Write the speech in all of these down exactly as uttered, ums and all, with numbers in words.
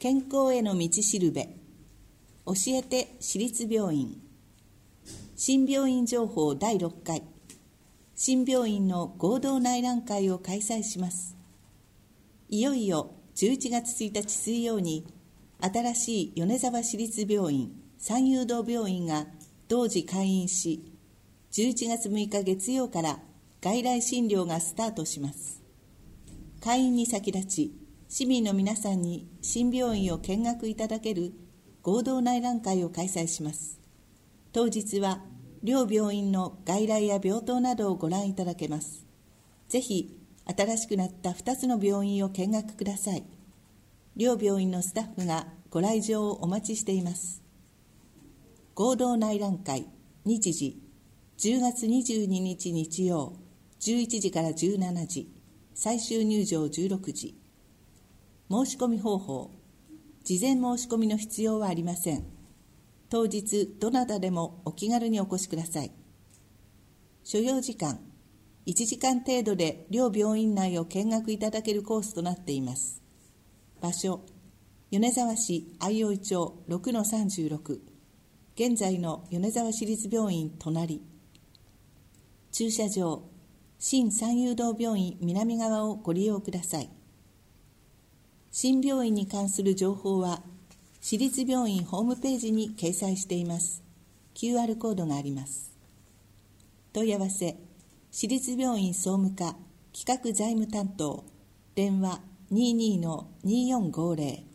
健康への道しるべ、教えて私立病院、新病院情報だいろっかい、新病院の合同内覧会を開催します。いよいよじゅういちがつついたち水曜に、新しい米沢市立病院三誘導病院が同時開院し、じゅういちがつむいか月曜から外来診療がスタートします。開院に先立ち、市民の皆さんに新病院を見学いただける合同内覧会を開催します。当日は両病院の外来や病棟などをご覧いただけます。ぜひ新しくなったふたつの病院を見学ください。両病院のスタッフがご来場をお待ちしています。合同内覧会、日時じゅうがつにじゅうににち日曜じゅういちじからじゅうしちじ、最終入場じゅうろくじ。申し込み方法、事前申し込みの必要はありません。当日どなたでもお気軽にお越しください。所要時間、いちじかん程度で両病院内を見学いただけるコースとなっています。場所、米沢市相生町 ろくのさんじゅうろく、現在の米沢市立病院隣。駐車場、新三誘導病院南側をご利用ください。新病院に関する情報は、市立病院ホームページに掲載しています。キューアール コードがあります。問い合わせ、市立病院総務課企画財務担当、電話 にじゅうにのにじゅうよんごぜろ。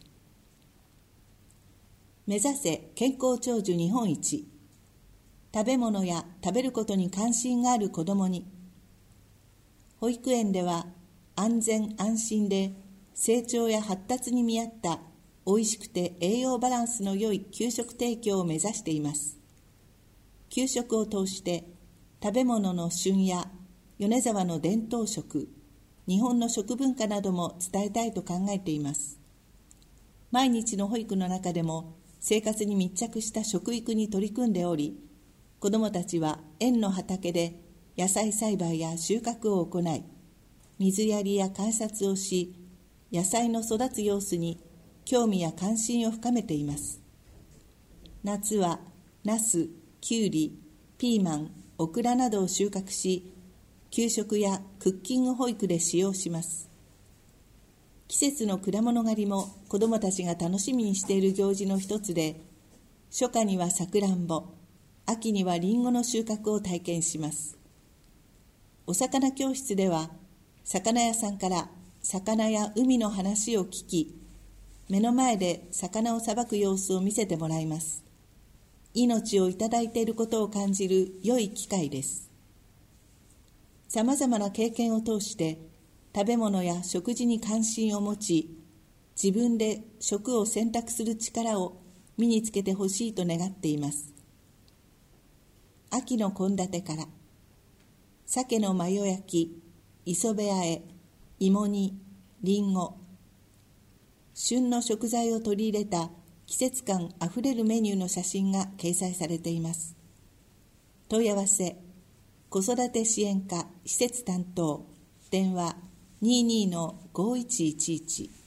目指せ健康長寿日本一。食べ物や食べることに関心がある子どもに。保育園では安全安心で成長や発達に見合ったおいしくて栄養バランスの良い給食提供を目指しています。給食を通して食べ物の旬や米沢の伝統食、日本の食文化なども伝えたいと考えています。毎日の保育の中でも生活に密着した食育に取り組んでおり、子どもたちは園の畑で野菜栽培や収穫を行い、水やりや観察をし、野菜の育つ様子に興味や関心を深めています。夏はナス、キュウリ、ピーマン、オクラなどを収穫し、給食やクッキング保育で使用します。季節の果物狩りも子どもたちが楽しみにしている行事の一つで、初夏にはさくらんぼ、秋にはりんごの収穫を体験します。お魚教室では、魚屋さんから魚や海の話を聞き、目の前で魚をさばく様子を見せてもらいます。命をいただいていることを感じる良い機会です。さまざまな経験を通して食べ物や食事に関心を持ち、自分で食を選択する力を身につけてほしいと願っています。秋の献立から、鮭のマヨ焼き、磯辺あえ、芋煮、りんご、旬の食材を取り入れた季節感あふれるメニューの写真が掲載されています。問い合わせ、子育て支援課施設担当、電話 にじゅうにのごいちいちいち。